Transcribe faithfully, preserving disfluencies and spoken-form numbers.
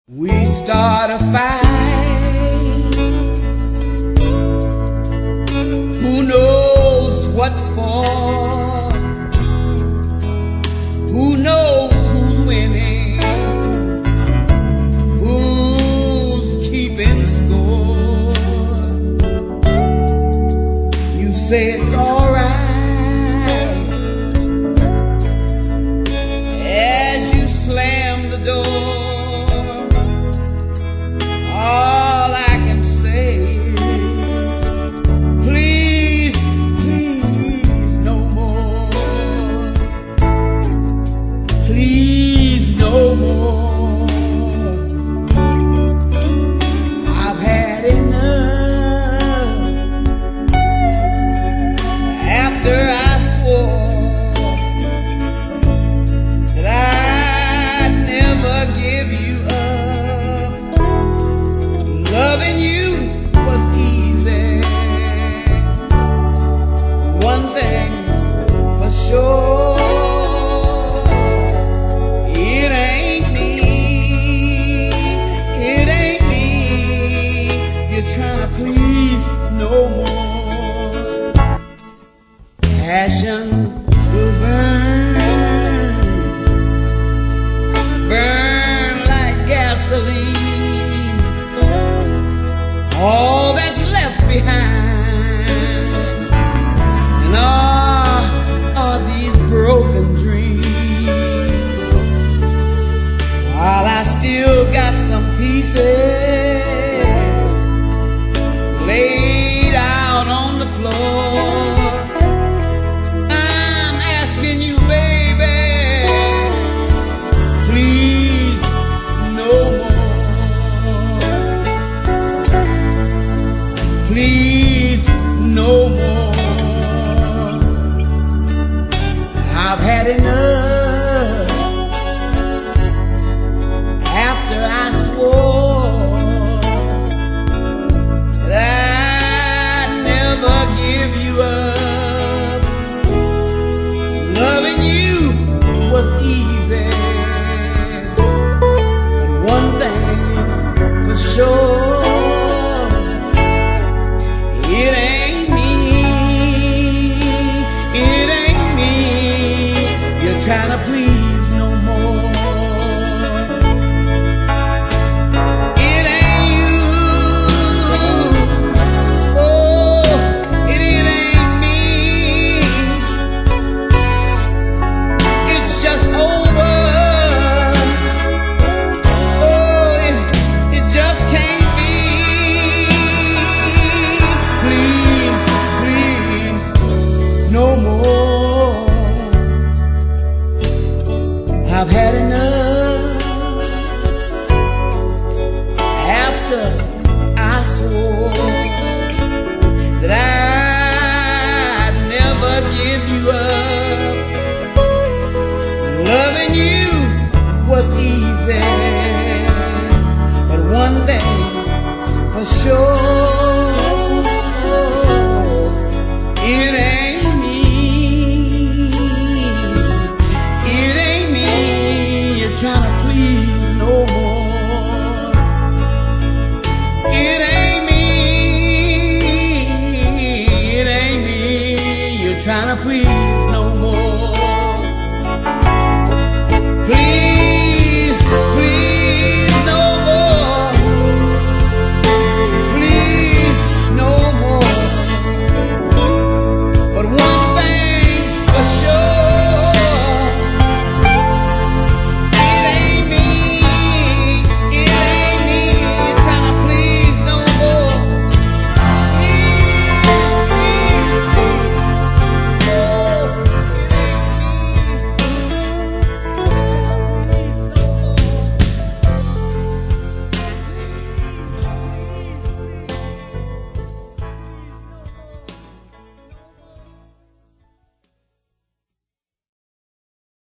We start a fight, who knows what for, who knows who's winning, who's keeping score. You say it's alright as you slam the door. All I can say is, please, please, no more. Please, no more. I've had enough. After I swore that I'd never give you up. Loving you was easy. One thing's for sure, it ain't me, it ain't me you're trying to please no more. Passion will burn, burn like gasoline. All that's left behind, and all are these broken dreams. While I still got some pieces laid out on the floor,